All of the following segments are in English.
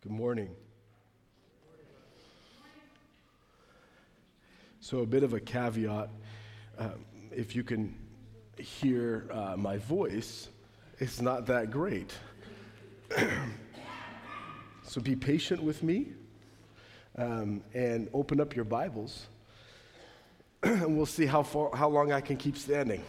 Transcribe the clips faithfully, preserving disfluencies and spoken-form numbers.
Good morning. So a bit of a caveat, um, if you can hear uh, my voice, it's not that great. So be patient with me um, and open up your Bibles and we'll see how far, how long I can keep standing.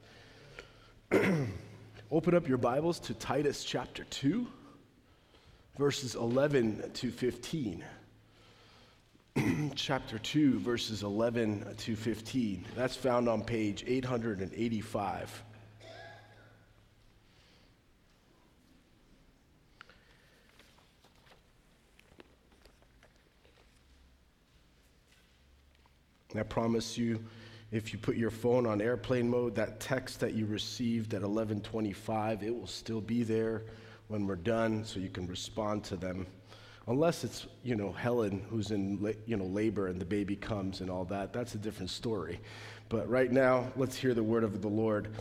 Open up your Bibles to Titus chapter two, verses eleven to fifteen. Chapter two, verses eleven to fifteen. That's found on page eight hundred eighty-five. I promise you, if you put your phone on airplane mode, that text that you received at eleven twenty-five, it will still be there when we're done, so you can respond to them. Unless it's, you know, Helen who's in, you know, labor and the baby comes and all that. That's a different story. But right now, let's hear the word of the Lord.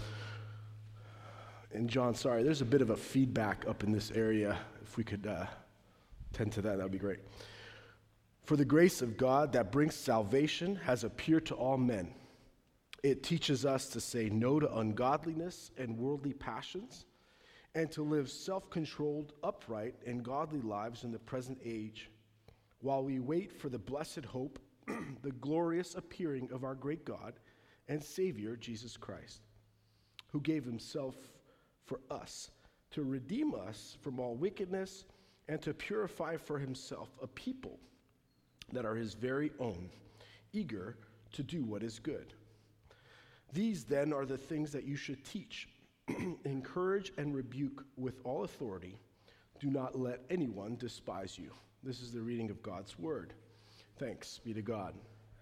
And John, sorry, there's a bit of a feedback up in this area. If we could uh, tend to that, that would be great. For the grace of God that brings salvation has appeared to all men. It teaches us to say no to ungodliness and worldly passions, and to live self-controlled, upright, and godly lives in the present age, while we wait for the blessed hope, the glorious appearing of our great God and Savior, Jesus Christ, who gave himself for us to redeem us from all wickedness and to purify for himself a people that are his very own, eager to do what is good. These then are the things that you should teach, encourage and rebuke with all authority. Do not let anyone despise you. This is the reading of God's word. Thanks be to God.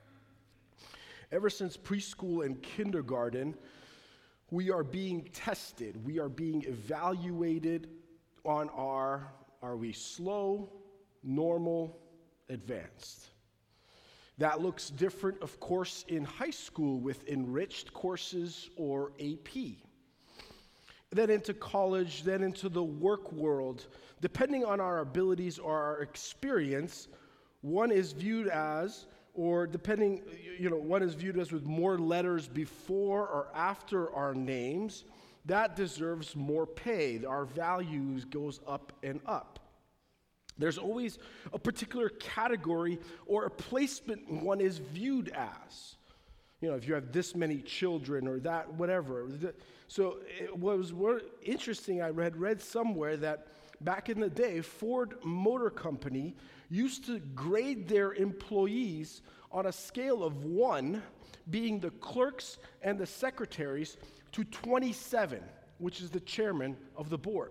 Ever since preschool and kindergarten, we are being tested. We are being evaluated on our, are we slow, normal, advanced? That looks different, of course, in high school with enriched courses or A P. Then into college, then into the work world. Depending on our abilities or our experience, one is viewed as, or depending, you know, one is viewed as with more letters before or after our names. That deserves more pay. Our values goes up and up. There's always a particular category or a placement one is viewed as. You know, if you have this many children or that, whatever. So it was interesting, I read, read somewhere that back in the day, Ford Motor Company used to grade their employees on a scale of one, being the clerks and the secretaries, to twenty-seven, which is the chairman of the board.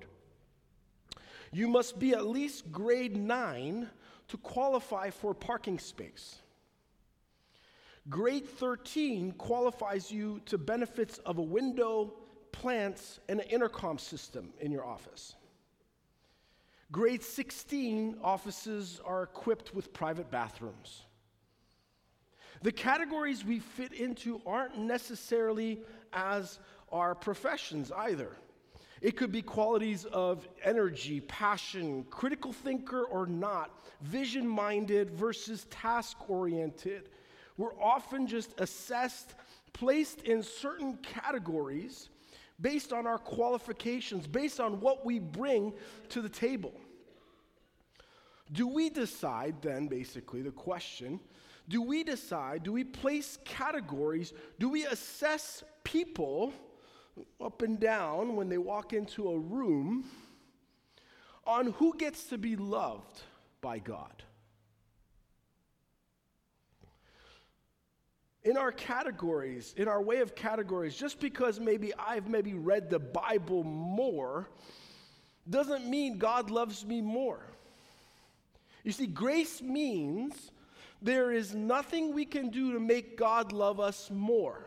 You must be at least grade nine to qualify for parking space. Grade thirteen qualifies you to benefits of a window, plants, and an intercom system in your office. Grade sixteen offices are equipped with private bathrooms. The categories we fit into aren't necessarily as our professions either. It could be qualities of energy, passion, critical thinker or not, vision-minded versus task-oriented. We're often just assessed, placed in certain categories based on our qualifications, based on what we bring to the table. Do we decide then, basically the question, do we decide, do we place categories, do we assess people up and down when they walk into a room on who gets to be loved by God? In our categories, in our way of categories, just because maybe I've maybe read the Bible more, doesn't mean God loves me more. You see, grace means there is nothing we can do to make God love us more.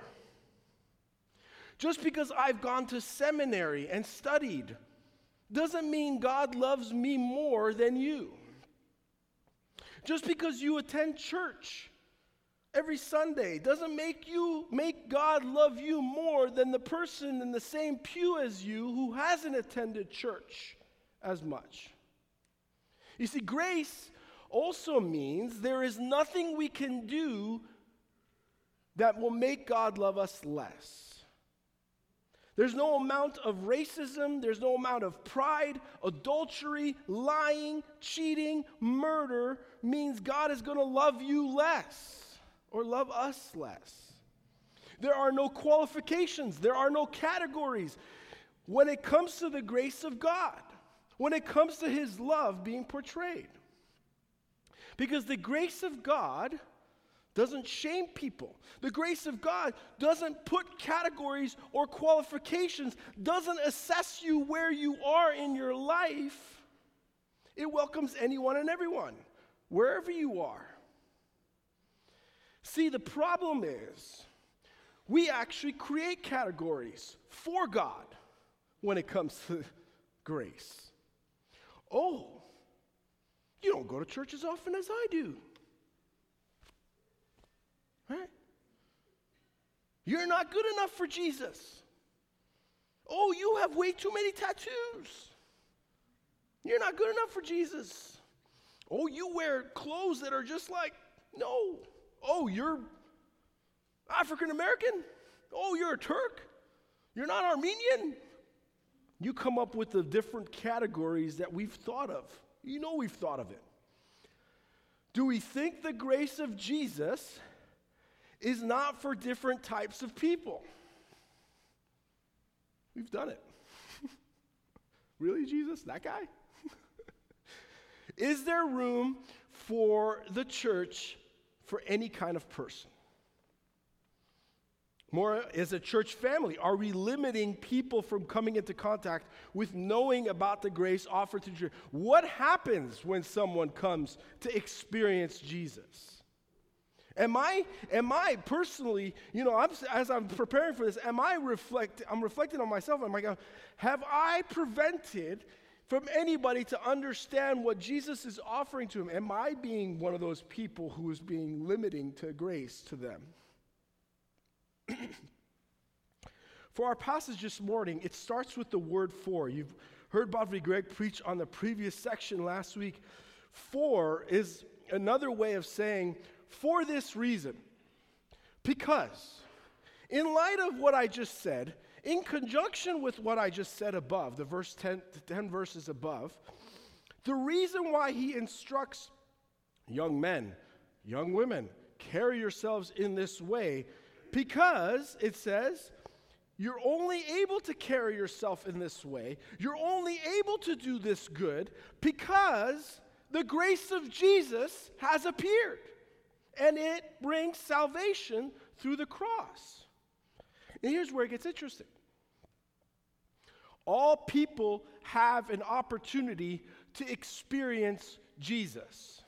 Just because I've gone to seminary and studied doesn't mean God loves me more than you. Just because you attend church every Sunday doesn't make you make God love you more than the person in the same pew as you who hasn't attended church as much. You see, grace also means there is nothing we can do that will make God love us less. There's no amount of racism, there's no amount of pride, adultery, lying, cheating, murder means God is going to love you less or love us less. There are no qualifications, there are no categories when it comes to the grace of God, when it comes to his love being portrayed. Because the grace of God doesn't shame people. The grace of God doesn't put categories or qualifications, doesn't assess you where you are in your life. It welcomes anyone and everyone, wherever you are. See, the problem is we actually create categories for God when it comes to grace. Oh, you don't go to church as often as I do. Right? You're not good enough for Jesus. Oh, you have way too many tattoos. You're not good enough for Jesus. Oh, you wear clothes that are just like, no. Oh, you're African American. Oh, you're a Turk. You're not Armenian. You come up with the different categories that we've thought of. You know we've thought of it. Do we think the grace of Jesus is not for different types of people? We've done it. Really, Jesus? That guy? Is there room for the church for any kind of person? More as a church family, are we limiting people from coming into contact with knowing about the grace offered to the church? What happens when someone comes to experience Jesus? Am I, am I personally, you know, I'm, as I'm preparing for this, am I reflect, I'm reflecting on myself, am I going, have I prevented from anybody to understand what Jesus is offering to him? Am I being one of those people who is being limiting to grace to them? For our passage this morning, it starts with the word for. You've heard Bob V. Gregg preach on the previous section last week. For is another way of saying, for this reason. Because, in light of what I just said, in conjunction with what I just said above, the verse ten, ten verses above, the reason why he instructs young men, young women, carry yourselves in this way, because it says, you're only able to carry yourself in this way, you're only able to do this good because the grace of Jesus has appeared. And it brings salvation through the cross. And here's where it gets interesting. All people have an opportunity to experience Jesus.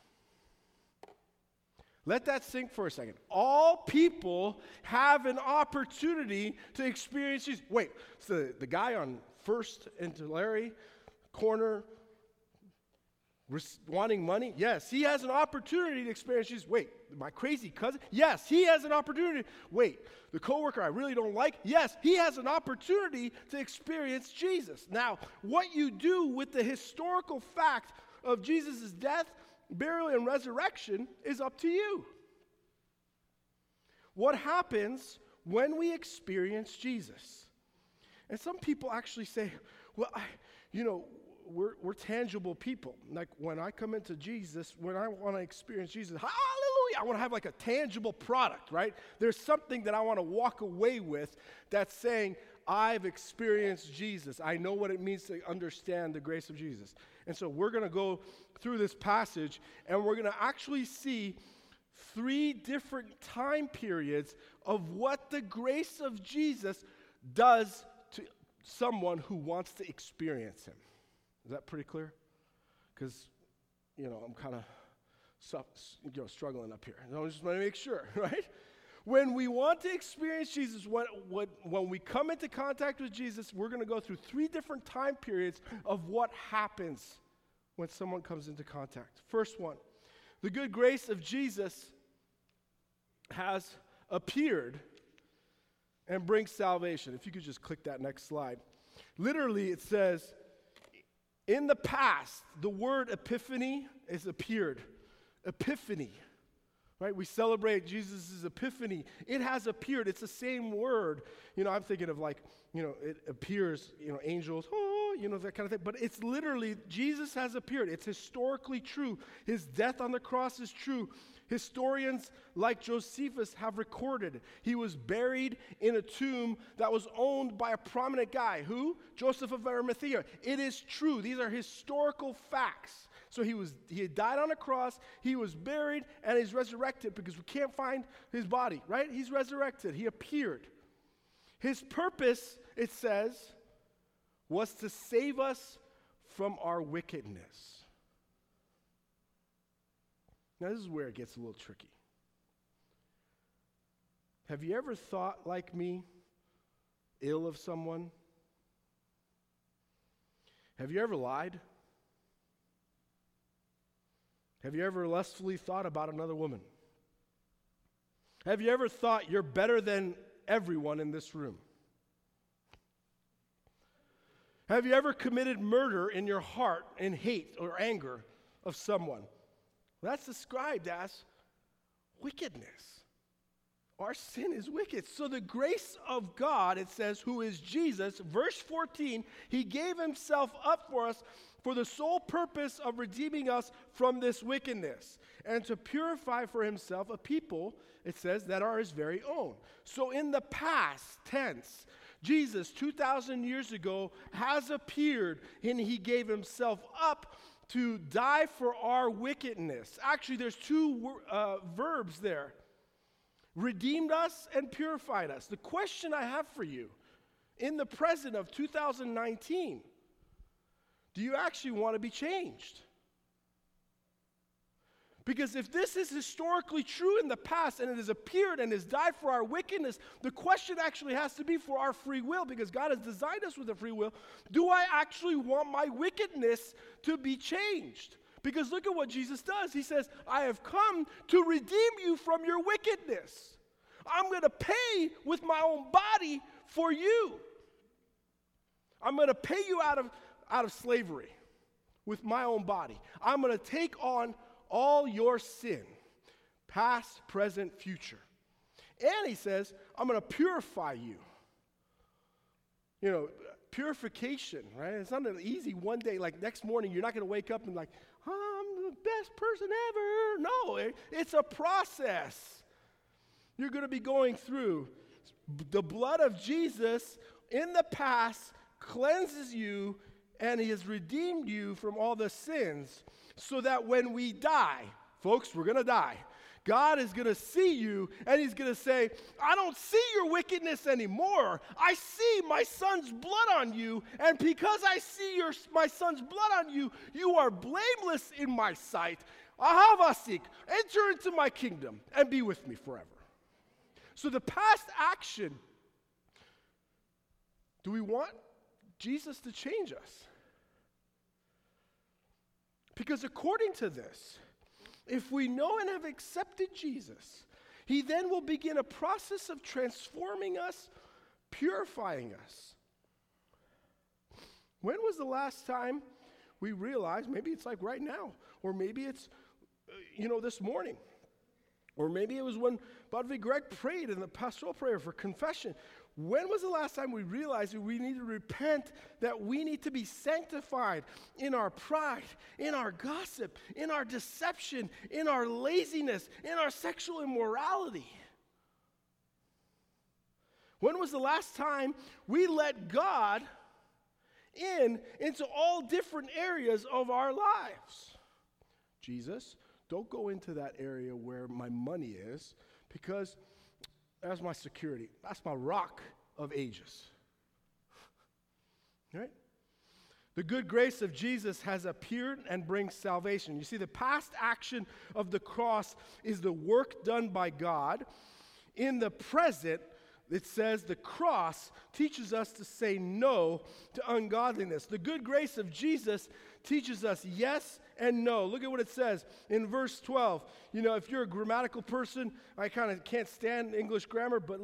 Let that sink for a second. All people have an opportunity to experience Jesus. Wait, so the guy on First and Tulare corner wanting money? Yes, he has an opportunity to experience Jesus. Wait, my crazy cousin? Yes, he has an opportunity. Wait, the coworker I really don't like? Yes, he has an opportunity to experience Jesus. Now, what you do with the historical fact of Jesus' death, burial, and resurrection is up to you. What happens when we experience Jesus? And some people actually say, well, I, you know, we're, we're tangible people. Like when I come into Jesus, when I want to experience Jesus, hallelujah, I want to have like a tangible product, right? There's something that I want to walk away with that's saying, I've experienced Jesus. I know what it means to understand the grace of Jesus. And so we're going to go through this passage, and we're going to actually see three different time periods of what the grace of Jesus does to someone who wants to experience him. Is that pretty clear? Because, you know, I'm kind of you know, struggling up here. And I just want to make sure, right? When we want to experience Jesus, when, when, when we come into contact with Jesus, we're going to go through three different time periods of what happens when someone comes into contact. First one, the good grace of Jesus has appeared and brings salvation. If you could just click that next slide. Literally, it says, In the past, the word epiphany has appeared. Epiphany. Right? We celebrate Jesus' epiphany. It has appeared. It's the same word. You know, I'm thinking of like, you know, it appears, you know, angels, oh, you know, that kind of thing. But it's literally, Jesus has appeared. It's historically true. His death on the cross is true. Historians like Josephus have recorded he was buried in a tomb that was owned by a prominent guy. Who? Joseph of Arimathea. It is true. These are historical facts. So he was he had died on a cross, he was buried, and he's resurrected because we can't find his body, right? He's resurrected. He appeared. His purpose, it says, was to save us from our wickedness. Now this is where it gets a little tricky. Have you ever thought, like me, ill of someone? Have you ever lied? Have you ever lustfully thought about another woman? Have you ever thought you're better than everyone in this room? Have you ever committed murder in your heart in hate or anger of someone? That's described as wickedness. Our sin is wicked. So the grace of God, it says, who is Jesus, verse fourteen, he gave himself up for us for the sole purpose of redeeming us from this wickedness and to purify for himself a people, it says, that are his very own. So in the past tense, Jesus, two thousand years ago, has appeared and he gave himself up to die for our wickedness. Actually, there's two uh, verbs there. Redeemed us and purified us. The question I have for you, in the present of two thousand nineteen, do you actually want to be changed? Because if this is historically true in the past and it has appeared and has died for our wickedness, the question actually has to be for our free will, because God has designed us with a free will. Do I actually want my wickedness to be changed? Because look at what Jesus does. He says, I have come to redeem you from your wickedness. I'm going to pay with my own body for you. I'm going to pay you out of, out of slavery with my own body. I'm going to take on all your sin, past, present, future. And he says, I'm going to purify you. You know, purification, right? It's not an easy one day, like next morning, you're not going to wake up and like, I'm the best person ever. No, it, it's a process you're going to be going through. The blood of Jesus in the past cleanses you, and he has redeemed you from all the sins, so that when we die, folks, we're going to die. God is going to see you, and he's going to say, I don't see your wickedness anymore. I see my son's blood on you, and because I see your, my son's blood on you, you are blameless in my sight. Ahavasik, enter into my kingdom and be with me forever. So the past action, do we want Jesus to change us? Because according to this, if we know and have accepted Jesus, he then will begin a process of transforming us, purifying us. When was the last time we realized, maybe it's like right now, or maybe it's, uh, you know, this morning, or maybe it was when Badvi Greg prayed in the pastoral prayer for confession. When was the last time we realized that we need to repent, that we need to be sanctified in our pride, in our gossip, in our deception, in our laziness, in our sexual immorality? When was the last time we let God in into all different areas of our lives? Jesus, don't go into that area where my money is, because that's my security. That's my rock of ages. Right? The good grace of Jesus has appeared and brings salvation. You see, the past action of the cross is the work done by God. In the present, it says the cross teaches us to say no to ungodliness. The good grace of Jesus teaches us yes and no. Look at what it says in verse twelve. You know, if you're a grammatical person, I kind of can't stand English grammar, but look,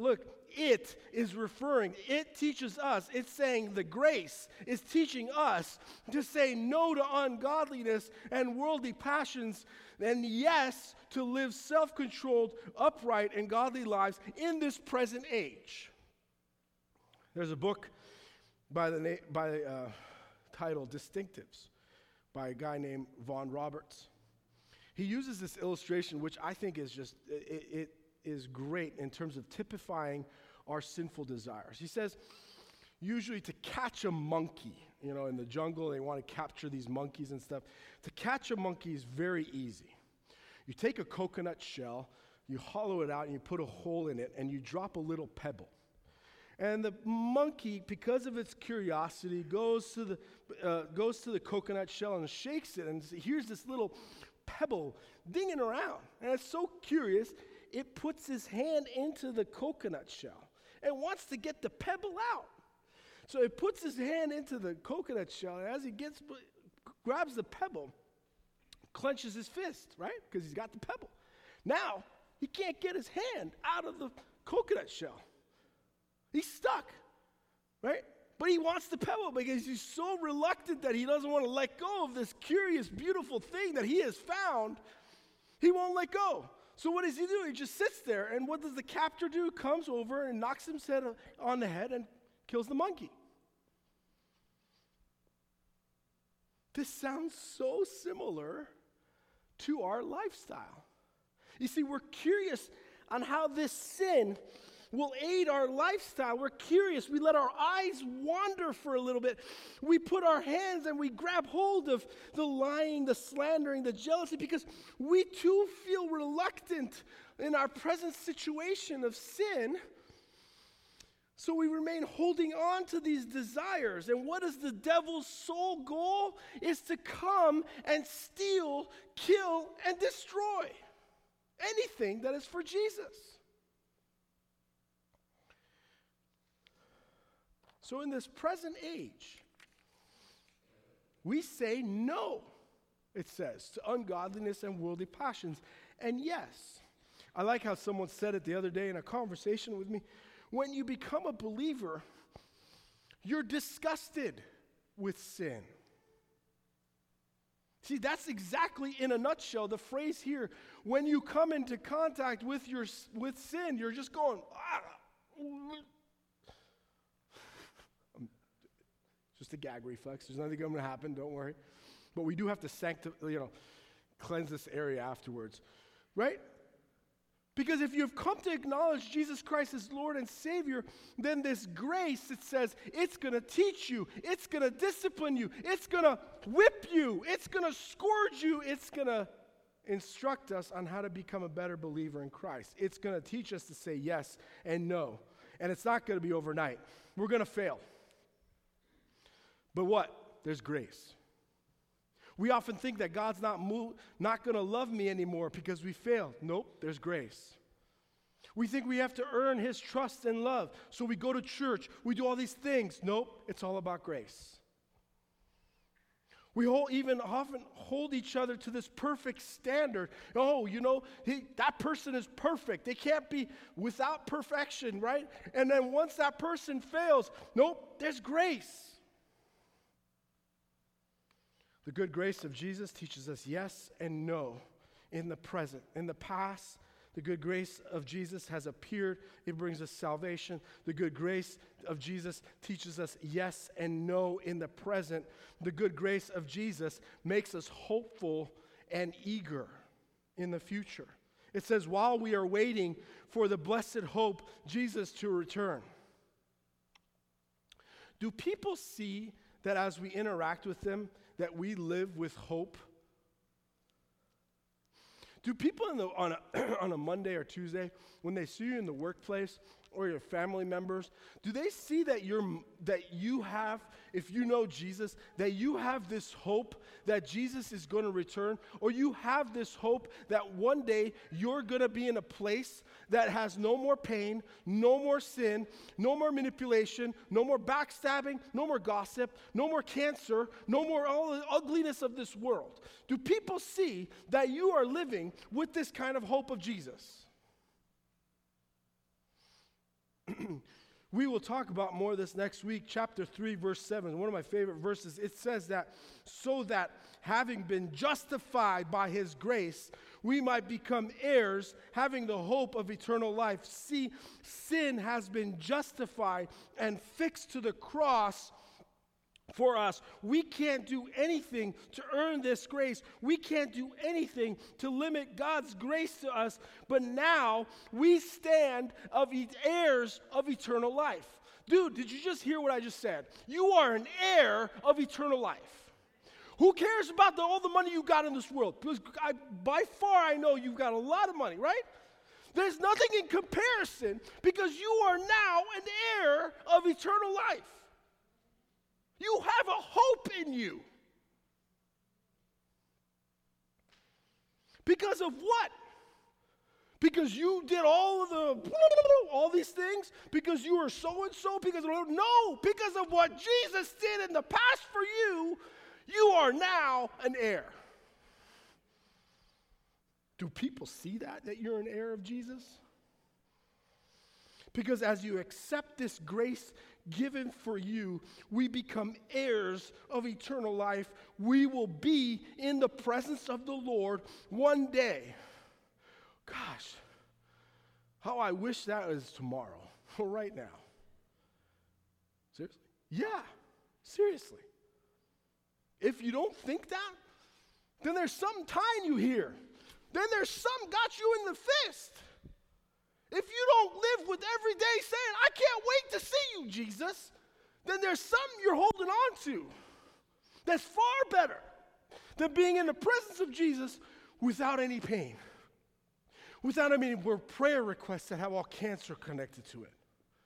it is referring, it teaches us, it's saying the grace is teaching us to say no to ungodliness and worldly passions, and yes, to live self-controlled, upright, and godly lives in this present age. There's a book by the na- by uh, title Distinctives by a guy named Vaughn Roberts. He uses this illustration, which I think is just, it, it is great in terms of typifying our sinful desires. He says, usually to catch a monkey, you know, in the jungle, they want to capture these monkeys and stuff. To catch a monkey is very easy. You take a coconut shell, you hollow it out, and you put a hole in it, and you drop a little pebble. And the monkey, because of its curiosity, goes to the uh, goes to the coconut shell and shakes it, and here's this little pebble dinging around. And it's so curious, it puts his hand into the coconut shell and wants to get the pebble out. So it puts his hand into the coconut shell, and as he gets grabs the pebble, clenches his fist, right? Because he's got the pebble. Now, he can't get his hand out of the coconut shell. He's stuck, right? But he wants the pebble because he's so reluctant that he doesn't want to let go of this curious, beautiful thing that he has found. He won't let go. So what does he do? He just sits there, and what does the captor do? Comes over and knocks his head on the head and kills the monkey. This sounds so similar to our lifestyle. You see, we're curious on how this sin will aid our lifestyle. We're curious. We let our eyes wander for a little bit. We put our hands and we grab hold of the lying, the slandering, the jealousy, because we too feel reluctant in our present situation of sin. So we remain holding on to these desires. And what is the devil's sole goal? Is to come and steal, kill, and destroy anything that is for Jesus. So in this present age, we say no, it says, to ungodliness and worldly passions. And yes, I like how someone said it the other day in a conversation with me. When you become a believer, you're disgusted with sin. See, that's exactly, in a nutshell, the phrase here. When you come into contact with your with sin, you're just going, ah. Just a gag reflex. There's nothing going to happen, don't worry. But we do have to sanctify, you know, cleanse this area afterwards, right? Because if you've come to acknowledge Jesus Christ as Lord and Savior, then this grace, it says, it's going to teach you, it's going to discipline you, it's going to whip you, it's going to scourge you, it's going to instruct us on how to become a better believer in Christ. It's going to teach us to say yes and no. And it's not going to be overnight. We're going to fail. But what? There's grace. We often think that God's not move, not going to love me anymore because we failed. Nope, there's grace. We think we have to earn his trust and love. So we go to church, we do all these things. Nope, it's all about grace. We hold, even often hold each other to this perfect standard. Oh, you know, he, that person is perfect. They can't be without perfection, right? And then once that person fails, nope, there's grace. The good grace of Jesus teaches us yes and no in the present. In the past, the good grace of Jesus has appeared. It brings us salvation. The good grace of Jesus teaches us yes and no in the present. The good grace of Jesus makes us hopeful and eager in the future. It says, while we are waiting for the blessed hope, Jesus to return. Do people see that as we interact with them, that we live with hope? Do people in the, on, a, on a Monday or Tuesday, when they see you in the workplace or your family members, do they see that you're that you have, if you know Jesus, that you have this hope that Jesus is going to return, or you have this hope that one day you're going to be in a place that has no more pain, no more sin, no more manipulation, no more backstabbing, no more gossip, no more cancer, no more all the ugliness of this world? Do people see that you are living with this kind of hope of Jesus? We will talk about more of this next week. Chapter three, verse seven, one of my favorite verses. It says that, so that having been justified by his grace, we might become heirs, having the hope of eternal life. See, sin has been justified and fixed to the cross for us. We can't do anything to earn this grace. We can't do anything to limit God's grace to us. But now we stand of e- heirs of eternal life. Dude, did you just hear what I just said? You are an heir of eternal life. Who cares about the, all the money you got in this world? Because I, by far I know you've got a lot of money, right? There's nothing in comparison because you are now an heir of eternal life. You have a hope in you. Because of what? Because you did all of the, all these things? Because you were so-and-so? Because of, no, because of what Jesus did in the past for you, you are now an heir. Do people see that, that you're an heir of Jesus? Because as you accept this grace given for you, we become heirs of eternal life. We will be in the presence of the Lord one day. Gosh, how I wish that was tomorrow or right now. Seriously? Yeah, seriously. If you don't think that, then there's something tying you here. Then there's something got you in the fist. If you don't live with every day saying, I can't wait to see you, Jesus, then there's something you're holding on to that's far better than being in the presence of Jesus without any pain, without any more prayer requests that have all cancer connected to it,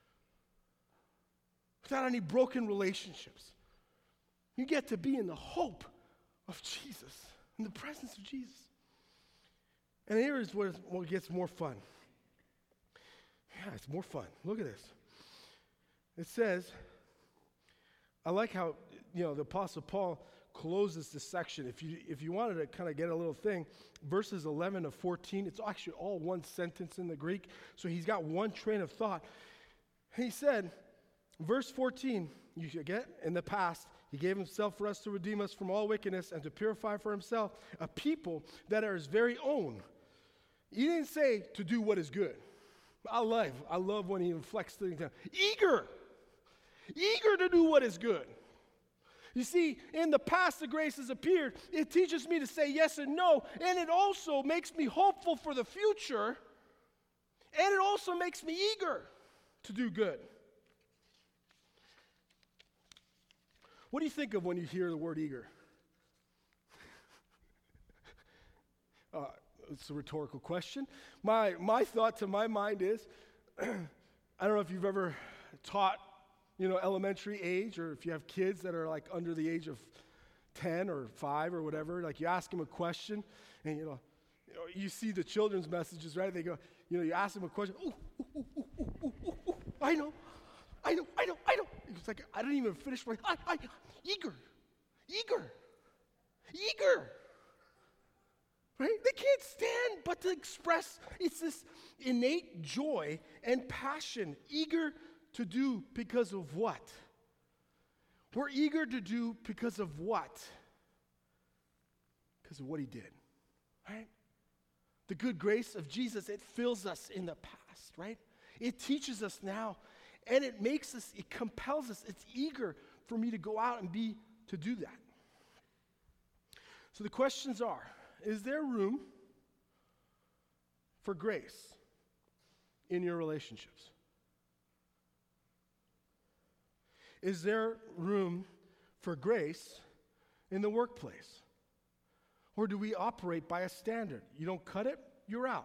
without any broken relationships. You get to be in the hope of Jesus, in the presence of Jesus. And here is what what gets more fun. Yeah, it's more fun. Look at this. It says, I like how, you know, the Apostle Paul closes this section. If you if you wanted to kind of get a little thing, verses eleven to fourteen, it's actually all one sentence in the Greek. So he's got one train of thought. He said, verse fourteen, you should get, in the past, he gave himself for us to redeem us from all wickedness and to purify for himself a people that are his very own. He didn't say to do what is good. I love, I love when he inflects things down. Eager, eager to do what is good. You see, in the past, the grace has appeared. It teaches me to say yes and no, and it also makes me hopeful for the future, and it also makes me eager to do good. What do you think of when you hear the word eager? uh, It's a rhetorical question. My my thought to my mind is, I don't know if you've ever taught, you know, elementary age, or if you have kids that are like under the age of ten or five or whatever. Like you ask them a question, and you know, you know, you see the children's messages, right? They go, you know, you ask them a question. Ooh, ooh, ooh, ooh, ooh, ooh, ooh. I know, I know, I know, I know. It's like I didn't even finish my. I, I, eager, eager, eager. Right? They can't stand but to express, it's this innate joy and passion, eager to do because of what? We're eager to do because of what? Because of what he did, right? The good grace of Jesus, it fills us in the past, right? It teaches us now, and it makes us, it compels us, it's eager for me to go out and be, to do that. So the questions are, is there room for grace in your relationships? Is there room for grace in the workplace? Or do we operate by a standard? You don't cut it, you're out.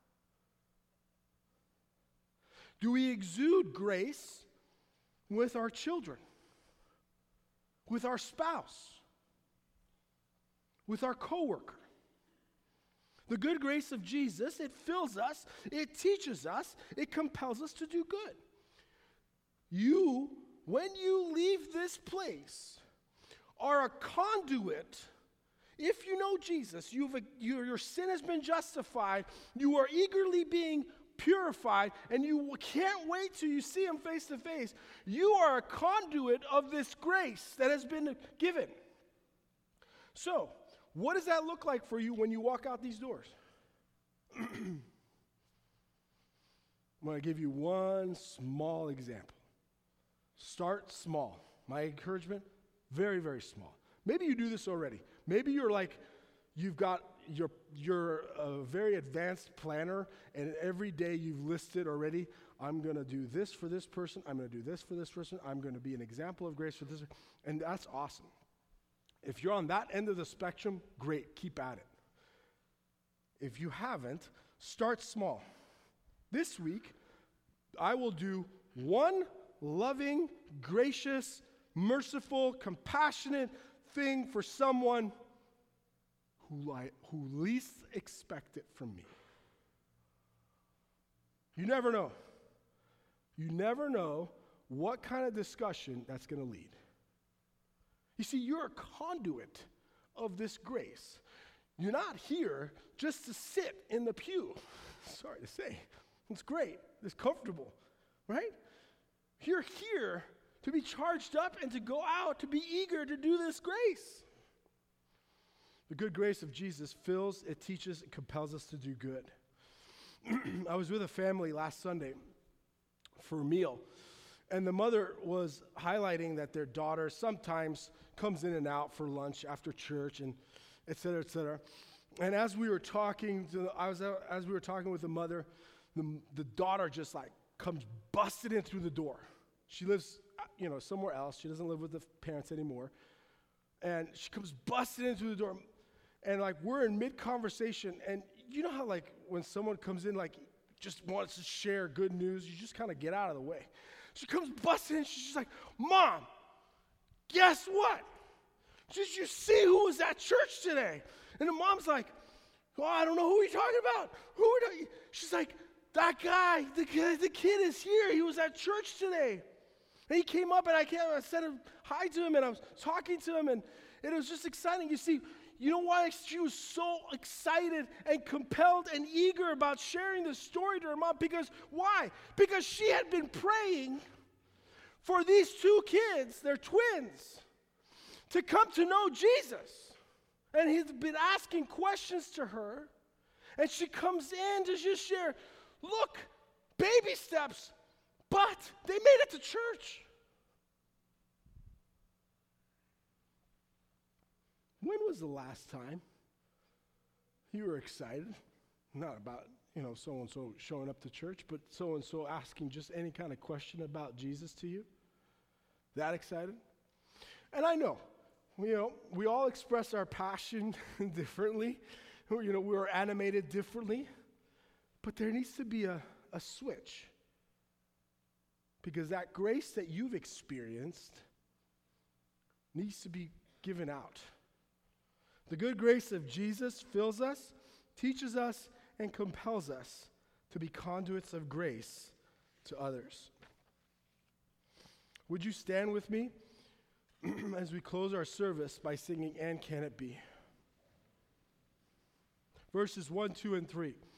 Do we exude grace with our children, with our spouse, with our coworker? The good grace of Jesus, it fills us, it teaches us, it compels us to do good. You, when you leave this place, are a conduit. If you know Jesus, you've a, your, your sin has been justified, you are eagerly being purified, and you can't wait till you see him face to face. You are a conduit of this grace that has been given. So, what does that look like for you when you walk out these doors? I'm going to give you one small example. Start small. My encouragement, very, very small. Maybe you do this already. Maybe you're like, you've got, you're, you're a very advanced planner, and every day you've listed already, I'm going to do this for this person, I'm going to do this for this person, I'm going to be an example of grace for this, and that's awesome. If you're on that end of the spectrum, great, keep at it. If you haven't, start small. This week, I will do one loving, gracious, merciful, compassionate thing for someone who, I, who least expect it from me. You never know. You never know what kind of discussion that's going to lead. You see, you're a conduit of this grace. You're not here just to sit in the pew. Sorry to say. It's great. It's comfortable, right? You're here to be charged up and to go out, to be eager to do this grace. The good grace of Jesus fills, it teaches, it compels us to do good. I was with a family last Sunday for a meal, and the mother was highlighting that their daughter sometimes comes in and out for lunch after church, and et cetera, et cetera. And as we were talking, to, I was uh, as we were talking with the mother, the, the daughter just like comes busted in through the door. She lives, you know, somewhere else. She doesn't live with the parents anymore. And she comes busting in through the door. And, like, we're in mid-conversation. And you know how, like, when someone comes in, like, just wants to share good news, you just kind of get out of the way. She comes busting in. She's just like, Mom, guess what? Did you see who was at church today? And the mom's like, oh, I don't know who you're talking about. Who are you? She's like, that guy, the, the kid is here. He was at church today. And he came up, and I, came, I said hi to him, and I was talking to him, and it was just exciting. You see, you know why she was so excited and compelled and eager about sharing this story to her mom? Because why? Because she had been praying for these two kids, they're twins, to come to know Jesus. And he's been asking questions to her, and she comes in to just share, look, baby steps, but they made it to church. When was the last time you were excited? Not about, you know, so-and-so showing up to church, but so-and-so asking just any kind of question about Jesus to you? That excited? And I know, you know, we all express our passion differently. You know, we're animated differently. But there needs to be a, a switch. Because that grace that you've experienced needs to be given out. The good grace of Jesus fills us, teaches us, and compels us to be conduits of grace to others. Would you stand with me as we close our service by singing, And Can It Be? Verses one, two, and three.